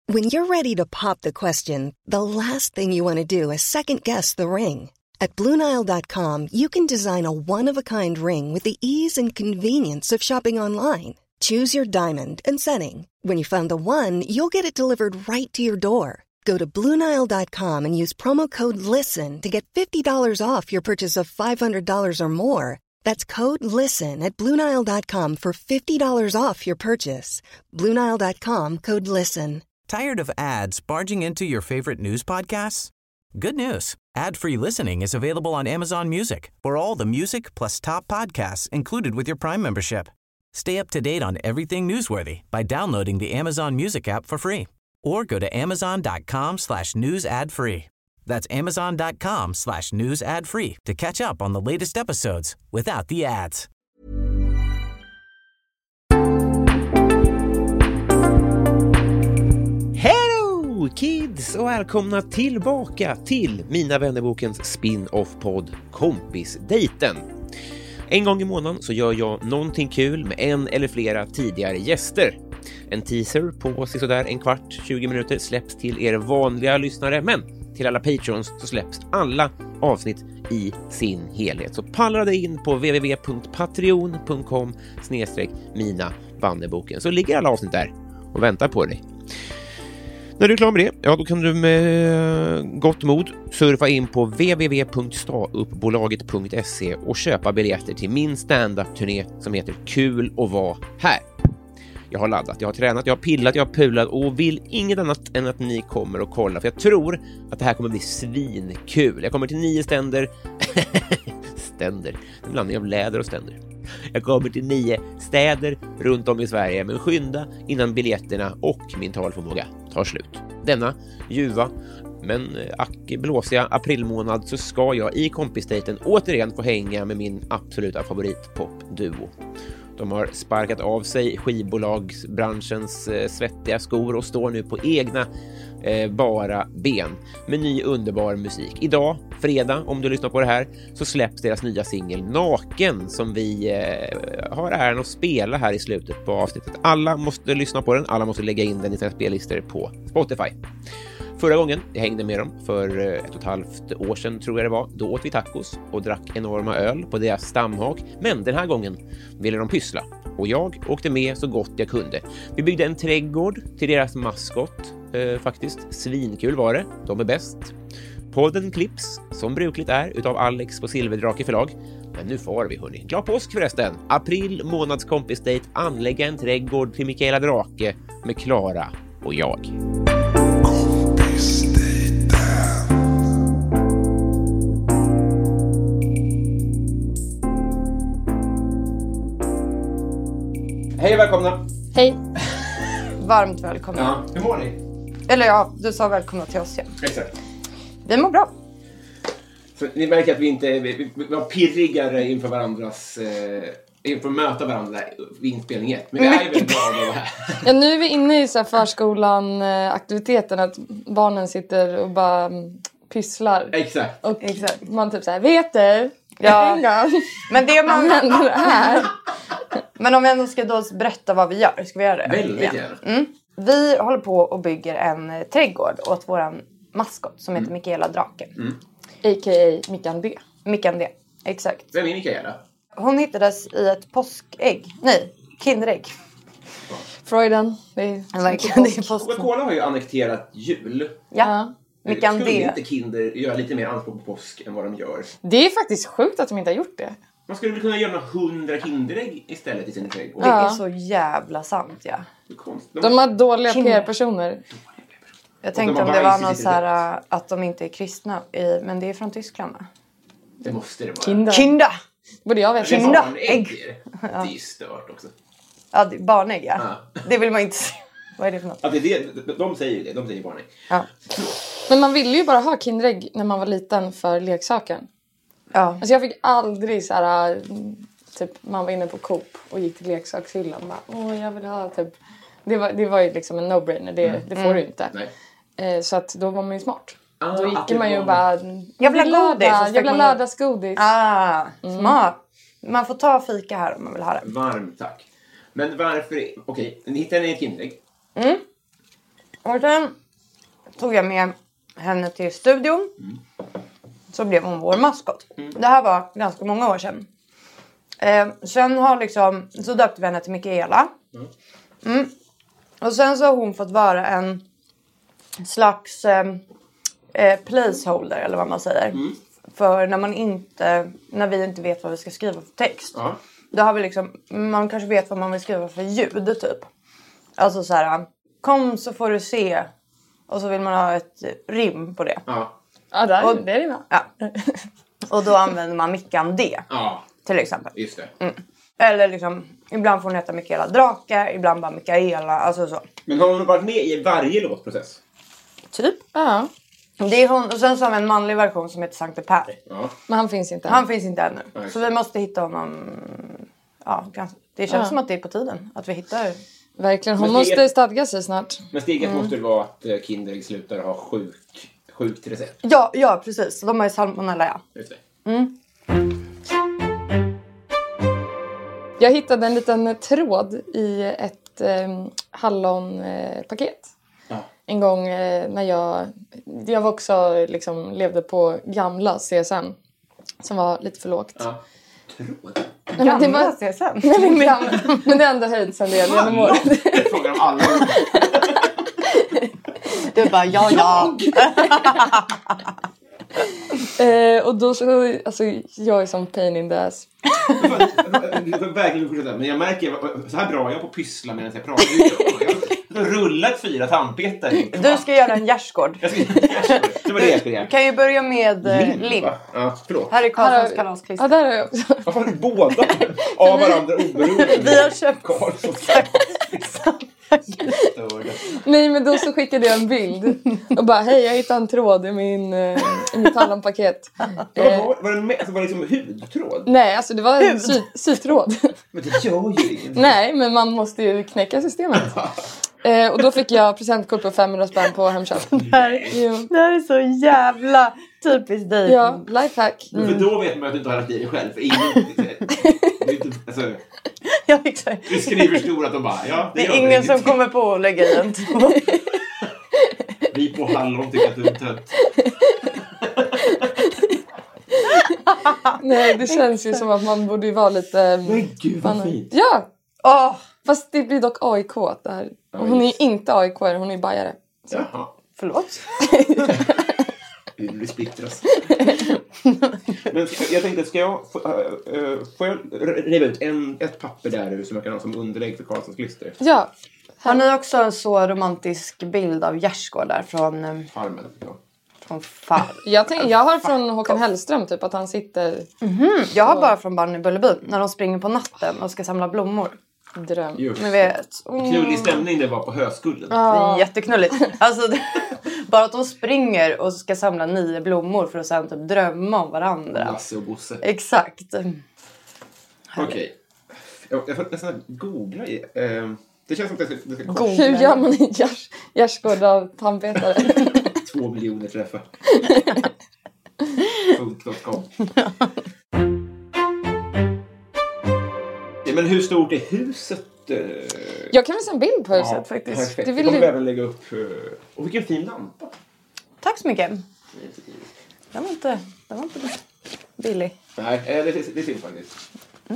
When you're ready to pop the question, the last thing you want to do is second-guess the ring. At BlueNile.com, you can design a one-of-a-kind ring with the ease and convenience of shopping online. Choose your diamond and setting. When you find the one, you'll get it delivered right to your door. Go to BlueNile.com and use promo code LISTEN to get $50 off your purchase of $500 or more. That's code LISTEN at BlueNile.com for $50 off your purchase. BlueNile.com, code LISTEN. Tired of ads barging into your favorite news podcasts? Good news. Ad-free listening is available on Amazon Music for all the music plus top podcasts included with your Prime membership. Stay up to date on everything newsworthy by downloading the Amazon Music app for free or go to amazon.com/news ad free. That's amazon.com/news ad free to catch up on the latest episodes without the ads. Hello kids och välkomna tillbaka till Mina vännerbokens spin-off-podd Kompisdejten. En gång i månaden så gör jag någonting kul med en eller flera tidigare gäster. En teaser på sådär en kvart, 20 minuter släpps till er vanliga lyssnare, men till alla patrons så släpps alla avsnitt i sin helhet. Så pallra dig in på www.patreon.com/Mina-vanneboken så ligger alla avsnitt där och väntar på dig. När du är klar med det, ja då kan du med gott mod surfa in på www.stauppbolaget.se och köpa biljetter till min stand-up-turné som heter Kul att vara här. Jag har laddat, jag har tränat, jag har pillat, jag har pulat och vill inget annat än att ni kommer och kolla. För jag tror att det här kommer bli svinkul. Jag kommer till 9 ständer. Ständer. En blandning av läder och ständer. Jag kommer till 9 städer runt om i Sverige. Men skynda innan biljetterna och min talförmåga tar slut. Denna ljuva men blåsiga aprilmånad så ska jag i kompisdejten återigen få hänga med min absoluta favoritpopduo. De har sparkat av sig skivbolagsbranschens svettiga skor och står nu på egna bara ben med ny underbar musik. Idag, fredag, om du lyssnar på det här, så släpps deras nya singel Naken som vi har äran att spela här i slutet på avsnittet. Alla måste lyssna på den, alla måste lägga in den i sina spellistor på Spotify. Förra gången jag hängde med dem för 1,5 år sedan tror jag det var, då åt vi tacos och drack enorma öl på deras stamhak. Men den här gången ville de pyssla och jag åkte med så gott jag kunde. Vi byggde en trädgård till deras maskot, faktiskt. Svinkul var det, de är bäst. Podden klipps, som brukligt är, utav Alex på Silverdrake förlag. Men nu får vi hörni. Glad påsk förresten. April månads kompisdejt, anlägga en trädgård till Mikaela Drake med Klara och jag. Hej och välkomna. Hej. Varmt välkomna. Ja, hur mår ni? Eller ja, du sa välkomna till oss igen. Exakt. Vi mår bra. Så ni märker att vi var pirrigare inför varandras... inför att möta varandra vid inspelning 1. Men vi är ju väldigt glada av det här. Ja, nu är vi inne i så här förskolan-aktiviteten att barnen sitter och bara pysslar. Exakt. Och exakt. Man typ så här, vet du? Ja. Men det man händer det här. Men om jag ändå ska då berätta vad vi gör, ska vi göra det? Väldigt gärna. Mm. Vi håller på och bygger en trädgård åt våran maskot som heter Mikaela Drake. A.k.a. Mickan D. Mickan D, exakt. Vem är Mikaela? Hon hittades i ett påskägg. Nej, kinderägg. Ja. Freuden. Det är Coca-Cola har ju annekterat jul. Ja. Mickan Skulle D. inte Kinder göra lite mer anspråk på påsk än vad de gör? Det är faktiskt sjukt att de inte har gjort det. Man skulle väl kunna göra 100 kinderägg istället i sin trädgård. Det är så jävla sant, ja. De har dåliga PR-personer. Jag tänkte om det var någon så här att de inte är kristna. Men det är från Tyskland, va? Det måste det vara. Kinda! Borde jag veta. Kinda! Ägg. Det är ju stört också. Ja, barnägg, ja. Det vill man inte se. Vad är det för något? Ja, de säger ju det. De säger barnägg. Ja. Men man ville ju bara ha kinderägg när man var liten för leksaken. Ja. Alltså jag fick aldrig så här... Typ, man var inne på Coop och gick till leksakshyllan och bara, jag vill ha typ... Det var ju liksom en no-brainer, det får du inte. Så att då var man ju smart. Då gick man ju bara... Jag vill ha godis. Jag vill ha lördagsgodis. Smart. Man får ta fika här om man vill ha det. Varmt tack. Men varför... Okej, ni hittade en kinderägg. Och sen tog jag med henne till studion. Så blev hon vår maskot. Det här var ganska många år sedan. Sen har liksom, så döpte vi henne till Mikaela. Och sen så har hon fått vara en slags placeholder, eller vad man säger. För när vi inte vet vad vi ska skriva för text. Då har vi liksom, man kanske vet vad man vill skriva för ljud typ. Alltså så här, kom så får du se. Och så vill man ha ett rim på det. Ja, det är det med. Ja. Och då använder man Mickan D. Till exempel. Just det. Eller liksom, ibland får hon heta Mikaela Drake, ibland bara Mikaela, alltså så. Men har hon varit med i varje låtprocess? Typ. Ja. Det är hon, och sen så har vi en manlig version som heter Sankte Per. Men han finns inte än. Han finns inte ännu. Nej. Så vi måste hitta honom. Ja, det känns som att det är på tiden att vi hittar. Verkligen, hon måste stadga sig snart. Men steget måste det vara att Kinderägg slutar ha sjukt recept. Ja, precis. De har ju salmonella, ja. Just det. Jag hittade en liten tråd i ett hallonpaket. En gång när jag var också liksom levde på gamla CSN. Som var lite för lågt. Tråd? Gamla CSN. Men det har ändå höjt sen det genom året. Jag frågar om alla. Du bara, ja. Och då så, alltså jag är som pain in the ass. Jag verkligen fortsätta. Men jag märker, så här bra jag på att pyssla medan jag pratar. Jag har rullat 4 tandpetar. Du ska göra en gärdsgård. Jag ska göra en gärdsgård. Det var det jag skulle göra. Du kan ju börja med lim. Ja, förlåt. Här är Karlssons kalasklister. Ja, där har jag också. Varför har du båda av varandra oberoende? Vi har köpt Karlssons kalasklister. Nej, men då så skickade jag en bild och bara, hej, jag hittade en tråd i mitt hallonpaket. Var det liksom hudtråd? Nej, alltså det var en sytråd. Men det gör ju inget. Nej, men man måste ju knäcka systemet. Och då fick jag presentkort på 500 spänn på Hemköp. Det här är så jävla typiskt dig. Ja, lifehack. För då vet man att du inte har lagt i dig själv. För Ja, exakt. du skriver stor att de bara, ja, det är ingen som kommer på att lägga i en tråd. Vi på hallon tycker att du är tönt. Nej, det känns ju som att man borde ju vara lite... Men gud, vad fint. Ja! Fast det blir dock AIK där. Hon är ju inte AIK, hon är ju bajare. Jaha. Förlåt. Det splittras. Men jag tänkte, får jag riva ut ett papper där som jag kan ha som underlägg för Karlssons klister? Ja. Har ni också en så romantisk bild av gärdsgård där från Farmen? Ja. Från far? Jag har från Håkan Hellström typ att han sitter... Jag har bara från Barn i Bullerbyn. När de springer på natten och ska samla blommor. Dröm. Ni vet. Knullig stämning det var på Höskullen. Det är jätteknulligt. Alltså, bara att de springer och ska samla 9 blommor för att sen typ drömma om varandra. Lasse och Bosse. Exakt. Okej. Jag får nästan googla i... det känns som att det ska kosta. Hur gör man en gärdsgård av tandpetare? 2 miljoner träffar. Funk.com. Men hur stort är huset? Jag kan visa en bild på huset faktiskt. Perfekt. Det Vi kommer även lägga upp... Och vilken fin lampa. Tack så mycket. Den var inte billig. Nej, det är fint faktiskt.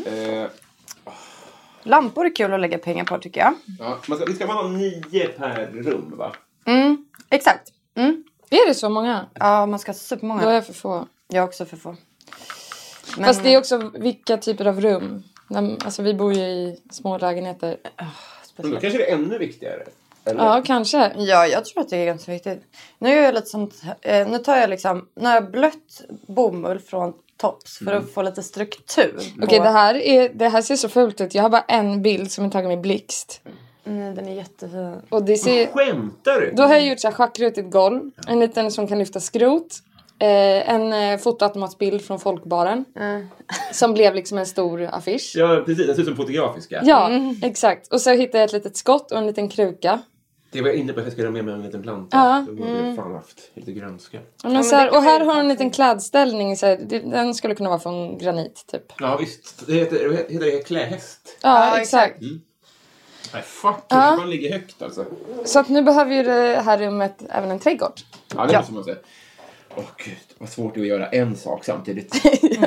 Lampor är kul att lägga pengar på tycker jag. Ja, vi ska ha 9 per rum va? Exakt. Är det så många? Ja, man ska ha supermånga. Då är jag för få. Jag är också för få. Men... Fast det är också vilka typer av rum. Alltså vi bor ju i små lägenheter. Men då kanske det är ännu viktigare. Eller? Ja, kanske. Ja, jag tror att det är ganska viktigt. Nu gör jag lite sånt. Nu tar jag liksom... När jag blött bomull från tops för att få lite struktur. Okej, det här ser så fult ut. Jag har bara en bild som är tagen med blixt. Den är jättefin. Och det ser... Skämtar du? Då har jag gjort så här schackrutigt golv. En liten som kan lyfta skrot. En fotoautomatsbild från folkbaren. Som blev liksom en stor affisch. Ja, precis. Det ser ut som fotografiska. Ja, exakt. Och så hittade jag ett litet skott och en liten kruka. Det var jag inne på att jag skulle ha med mig en liten planta. Ja. Då borde jag fan haft lite grönska. Men så här, och här har hon en liten klädställning. Så här, den skulle kunna vara från granit typ. Ja, visst. Det heter det klähäst. Ja, exakt. Nej, fuck. Man ligger högt alltså. Så att nu behöver ju det här rummet även en trädgård. Ja, det måste man säga. Åh gud, vad svårt det är att göra en sak samtidigt.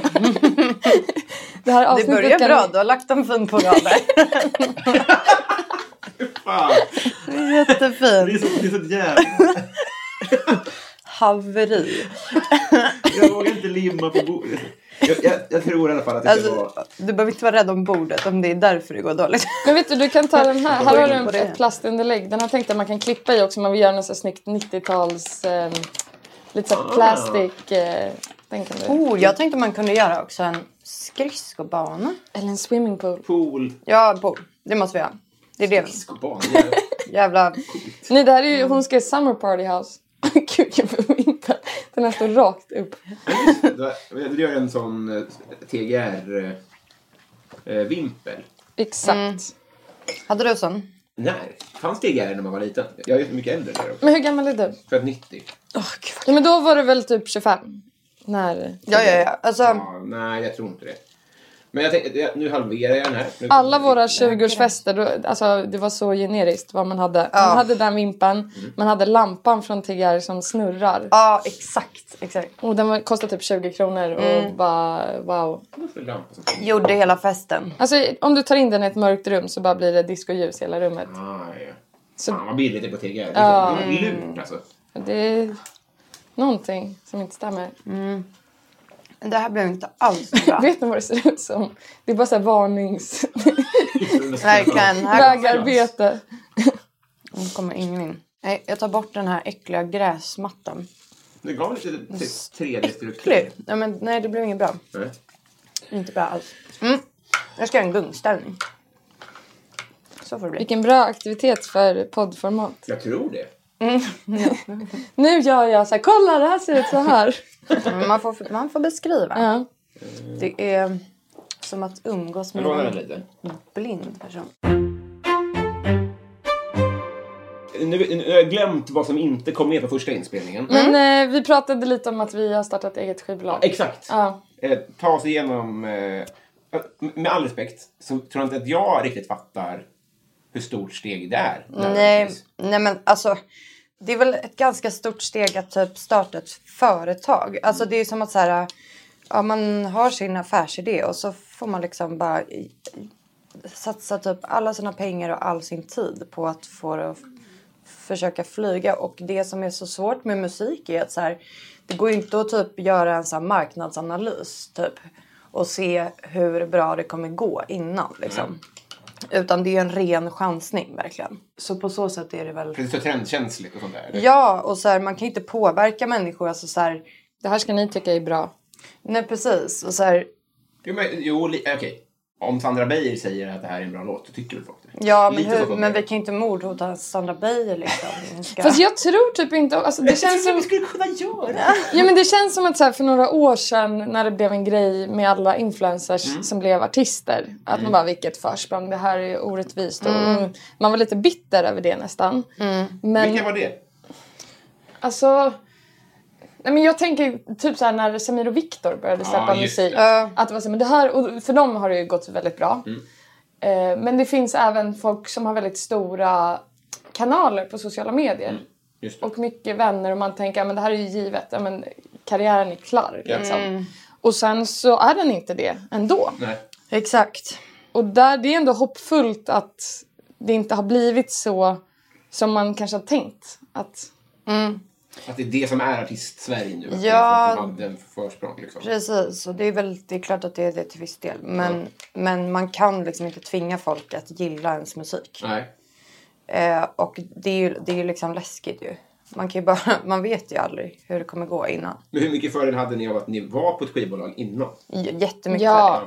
Det börjar bra, du har lagt en fin på rader. Fan. Det är jättefint. Det är så jävla... Haveri. Jag vågar inte limma på bordet. Jag tror i alla fall att det ska vara... Du behöver inte vara rädd om bordet om det är därför det går dåligt. Men vet du kan ta den här. Här har du ett plastunderlägg. Den här tänkte att man kan klippa i också. Man vill göra något så snyggt 90-tals... lite så plastic... jag tänkte man kunde göra också en skridskobana. Eller en swimmingpool. Pool. Ja, pool. Det måste vi göra. Det är det. Skridskobana. Jävla... Nej, det här är ju... Hon ska i Summer Party House. Gud, jag får inte. Den här står rakt upp. Du gör en sån TGR-vimpel. Exakt. Hade du sån? Nej, fanns TGR när man var liten. Jag är mycket äldre där också. Men hur gammal är du? Född 90. Ja, men då var du väl typ 25? När... Ja. Alltså... nej, jag tror inte det. Men jag tänkte, nu halverar jag den här. Alla våra 20-årsfester, alltså det var så generiskt vad man hade. Man hade den vimpan, man hade lampan från TGR som snurrar. Ja, exakt. Och den kostade typ 20 kronor och bara, wow. Gjorde hela festen. Alltså om du tar in den i ett mörkt rum så bara blir det discoljus i hela rummet. Ja. Så... vad billigt det är på TGR. Det är lurt alltså. Det är någonting som inte stämmer. Det här blev inte alls bra. Vet ni vad det ser ut som? Det är bara så här varnings... Verkligen. Vägarbete. Nu kommer ingen in. Nej, jag tar bort den här äckliga gräsmattan. Det gav lite 3D-struktur. Ja, men nej, det blev inget bra. Nej. Inte bra alls. Jag ska göra en gungställning. Så får det bli. Vilken bra aktivitet för poddformat. Jag tror det. Nu gör jag så här, kolla det här ser ut så här. Man får beskriva. Ja. Det är som att umgås med en blind person. Nu har jag glömt vad som inte kom med på första inspelningen. Men vi pratade lite om att vi har startat eget skivbolag. Exakt. Ja. Ta oss igenom... med all respekt så tror jag inte att jag riktigt fattar hur stort steg det är. Nej, men alltså... Det är väl ett ganska stort steg att typ starta ett företag. Alltså det är som att så här, ja, man har sin affärsidé och så får man liksom bara satsa typ alla sina pengar och all sin tid på att få försöka flyga. Och det som är så svårt med musik är att så här, det går ju inte att typ göra en så här marknadsanalys typ och se hur bra det kommer gå innan liksom. Utan det är en ren chansning verkligen. Så på så sätt är det väl... Det är så trendkänsligt och sånt där. Ja, och så här, man kan inte påverka människor. Alltså så här... Det här ska ni tycka är bra. Nej, precis. Och så här... Okej. Om Sandra Beijer säger att det här är en bra låt, då tycker väl folk det. Ja, men vi kan inte mordhota Sandra Beijer liksom. Fast jag tror typ inte... Alltså, det känns som... vi skulle kunna göra. Ja, men det känns som att så här, för några år sedan när det blev en grej med alla influencers som blev artister. Att man bara, vilket försprång, det här är orättvist. Och man var lite bitter över det nästan. Men, vilka var det? Alltså... Nej, men jag tänker typ så här när Samir och Viktor började släppa musik. Att det var så, men det här, och för dem har det ju gått väldigt bra. Men det finns även folk som har väldigt stora kanaler på sociala medier. Just det. Och mycket vänner och man tänker, men det här är ju givet. Ja, men karriären är klar liksom. Och sen så är den inte det ändå. Nej. Exakt. Och där, det är ändå hoppfullt att det inte har blivit så som man kanske har tänkt. Att det är det som är artist-Sverige nu. Ja. Att man hade en försprång liksom. Precis, och det är klart att det är det till viss del. Men man kan liksom inte tvinga folk att gilla ens musik. Nej. Och det är ju liksom läskigt ju. Man vet ju aldrig hur det kommer gå innan. Men hur mycket fördel hade ni av att ni var på ett skivbolag innan? Jättemycket. Ja,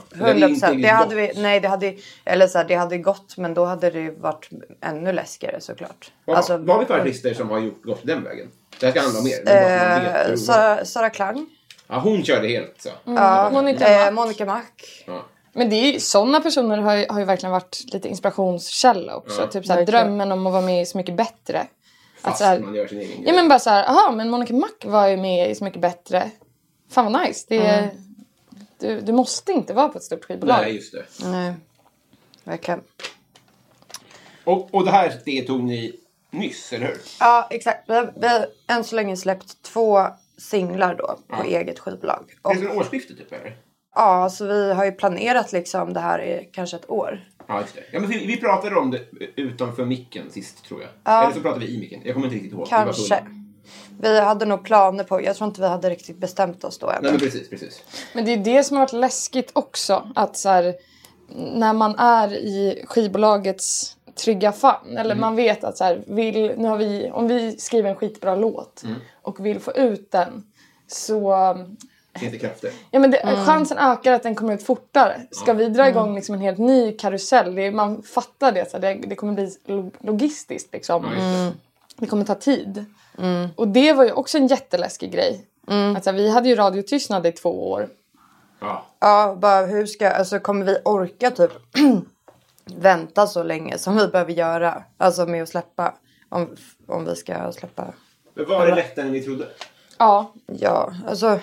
100%. Det hade gått, men då hade det ju varit ännu läskigare såklart. Vad har vi för artister som har gått den vägen? Det här ska handla om mer. Sara Klang. Ja, hon körde helt så. Monica Mac. Ja. Men det är ju, sådana personer har ju verkligen varit lite inspirationskälla också. Typ såhär, drömmen om att vara med i Så mycket bättre. Fast att, man gör sin egen grej. Ja, men bara såhär, aha, men Monica Mac var ju med i Så mycket bättre. Fan vad nice. Det du måste inte vara på ett stort skivbolag. Nej, just det. Nej, verkligen. Och det tog ni nyss, eller hur? Ja, exakt. Vi har än så länge släppt 2 singlar då på eget skivbolag. Och, det är en årsskifte typ, eller? Ja, så vi har ju planerat liksom det här i kanske ett år. Ja, just det. Ja, men vi pratade om det utanför micken sist, tror jag. Ja. Eller så pratade vi i micken. Jag kommer inte riktigt ihåg. Kanske. Vi hade nog planer på... Jag tror inte vi hade riktigt bestämt oss då. Nej, men precis. Men det är det som har varit läskigt också. Att så här, när man är i skivbolagets trygga famn. Eller man vet att så här, om vi skriver en skitbra låt och vill få ut den, så... Finns det krafter? Ja, men chansen ökar att den kommer ut fortare. Ska vi dra igång liksom en helt ny karusell? Man fattar det. Så det kommer bli logistiskt liksom. Det kommer ta tid. Och det var ju också en jätteläskig grej. Alltså, vi hade ju radiotystnad i 2 år. Ja, bara hur kommer vi orka typ vänta så länge som vi behöver göra? Alltså med att släppa. Om vi ska släppa. Men var det lättare än ni trodde? Ja, alltså...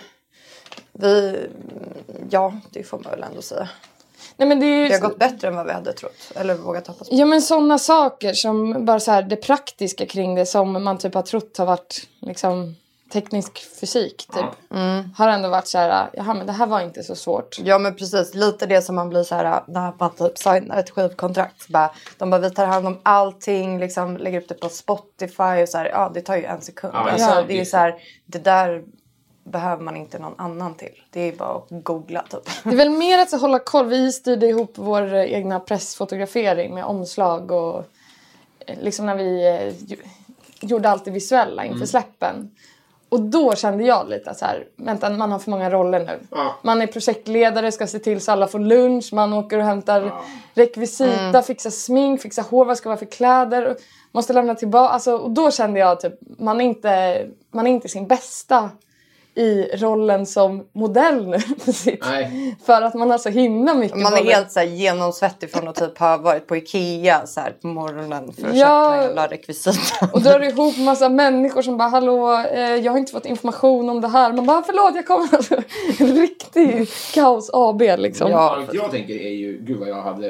det får man väl ändå säga. Nej, men det har gått bättre än vad vi hade trott. Eller vågat hoppas på. Ja, men sådana saker som bara så här, det praktiska kring det som man typ har trott har varit liksom teknisk fysik typ. Har ändå varit så här, jaha, men det här var inte så svårt. Ja, men precis. Lite det som man blir så här, när man typ signar ett skivkontrakt. De bara, vi tar hand om allting, liksom lägger upp det på Spotify och så här, ja, det tar ju 1 sekund. Det är så här, det där behöver man inte någon annan till. Det är bara att googla typ. Det är väl mer att hålla koll. Vi styrde ihop vår egna pressfotografering med omslag och liksom när vi gjorde allt det visuella inför släppen. Och då kände jag lite så här, vänta, man har för många roller nu. Man är projektledare, ska se till så alla får lunch. Man åker och hämtar rekvisita, fixar smink, fixar hår, vad ska vara för kläder. Måste lämna tillbaka. Alltså, och då kände jag typ, man är inte sin bästa i rollen som modell nu. För att man har så himla mycket. Man är helt så här genomsvettig från att typ ha varit på Ikea så här på morgonen för att köpa jävla rekvisita. Och drar ihop massa människor som bara, hallå, jag har inte fått information om det här. Man bara, förlåt, jag kommer. Alltså, en riktig kaos AB liksom. Ja, jag tänker är ju, gud vad jag hade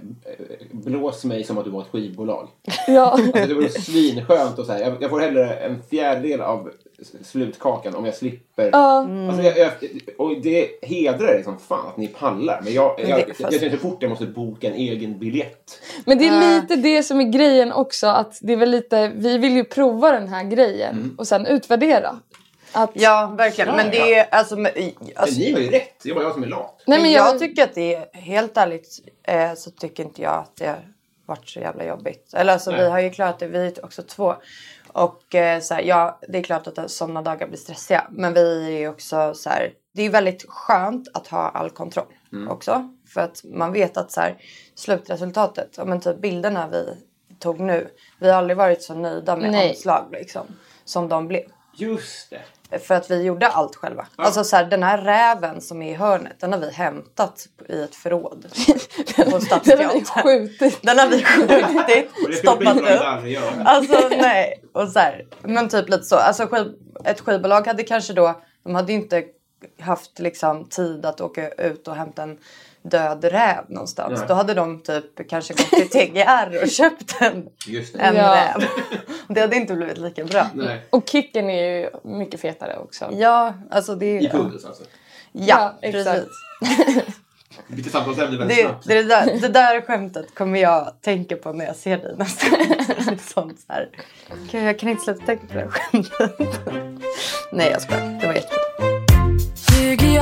blåst mig som att du var ett skivbolag. Ja. Alltså, det var svinskönt och så här. Jag får hellre en fjärdedel av slutkakan om jag slipper. Alltså, och det hedrar det som fan att ni pallar. Men jag känner fort jag måste boka en egen biljett. Men det är lite det som är grejen också. Att det är väl lite, vi vill ju prova den här grejen och sen utvärdera. Ja, verkligen. Men det är alltså, men ni har ju rätt. Det var jag som är lat. Nej, men jag tycker att det är helt ärligt så tycker inte jag att det har varit så jävla jobbigt. Eller alltså, vi har ju klarat det. Vi är också 2. Och så här, ja, det är klart att sådana dagar blir stressiga. Men vi är också så här, det är väldigt skönt att ha all kontroll också. För att man vet att så här, slutresultatet, men typ bilderna vi tog nu. Vi har aldrig varit så nöjda med omslag liksom, som de blev. Just det. För att vi gjorde allt själva. Ja. Alltså så här, den här räven som är i hörnet, den har vi hämtat i ett förråd. På Stadsteatern. Den har vi skjutit. Stoppat upp. Alltså nej. Och så här, men typ lite så. Alltså ett skivbolag hade kanske då, de hade inte haft liksom tid att åka ut och hämta en död räv någonstans. Nej. Då hade de typ kanske gått till TGR och köpt en räv. Det hade inte blivit lika bra. Nej. Och kicken är ju mycket fetare också. Ja, alltså det är... I puddels alltså. Ja, precis. Lite samtalsämne väldigt snabbt. Det där skämtet kommer jag tänka på när jag ser dig nästa gång. Sånt så här. Jag kan inte sluta tänka på det skämtet. Nej, jag skojar. Det var jättebra. Ljuger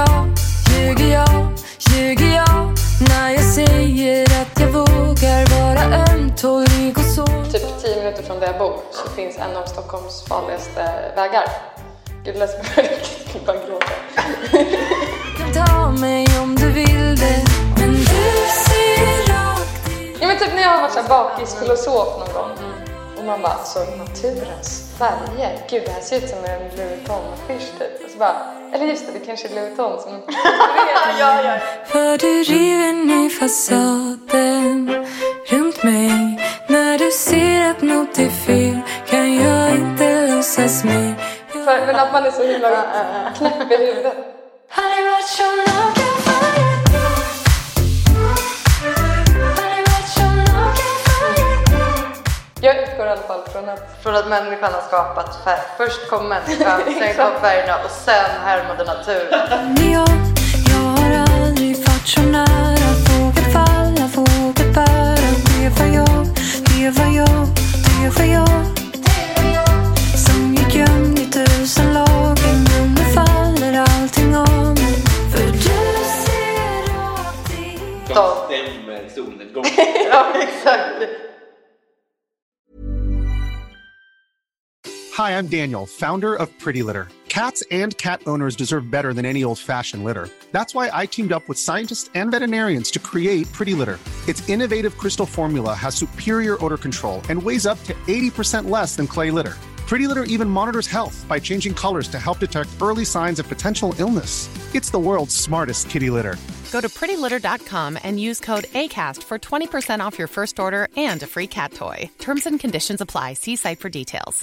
jag när jag säger att jag vågar vara ömtålig och så. Typ 10 minuter från där jag bor så finns en av Stockholms farligaste vägar. Gud, läs mig. Jag bara gråta. Kan ta mig om du vill det, men du ser rakt i... Ja, men typ när jag har varit så här bakisfilosof någon gång. Och man bara, så naturens färger. Gud, det här ser ut som en Louis Vuitton-affisch typ. Och så bara, eller just det kanske är Louis Vuitton som... ja. För du river ner fasaden runt mig. När du ser att något är fel kan jag inte låtsas mig. Men att man är så himla knäpp i huvudet. Har det varit så naken förut? Har det varit så naken förut? i alla fall från att människan har skapat färg. Först kom människan, sen kom färgerna och sen härmade naturen. Jag har aldrig varit så nära. Vågat falla, vågat bära. Det var jag, det var jag, det var jag. Som gick gömd i 1000 lager. Men nu faller allting av mig. För du ser rakt igenom. Stämmer solnedgången. Ja, exakt. Hi, I'm Daniel, founder of Pretty Litter. Cats and cat owners deserve better than any old-fashioned litter. That's why I teamed up with scientists and veterinarians to create Pretty Litter. Its innovative crystal formula has superior odor control and weighs up to 80% less than clay litter. Pretty Litter even monitors health by changing colors to help detect early signs of potential illness. It's the world's smartest kitty litter. Go to prettylitter.com and use code ACAST for 20% off your first order and a free cat toy. Terms and conditions apply. See site for details.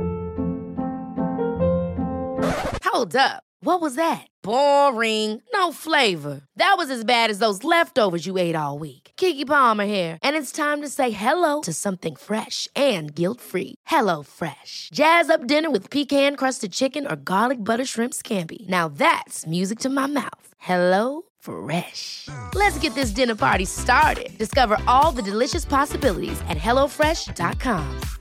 Hold up. What was that? Boring. No flavor. That was as bad as those leftovers you ate all week. Keke Palmer here, and it's time to say hello to something fresh and guilt-free. Hello Fresh. Jazz up dinner with pecan-crusted chicken or garlic butter shrimp scampi. Now that's music to my mouth. Hello Fresh. Let's get this dinner party started. Discover all the delicious possibilities at hellofresh.com.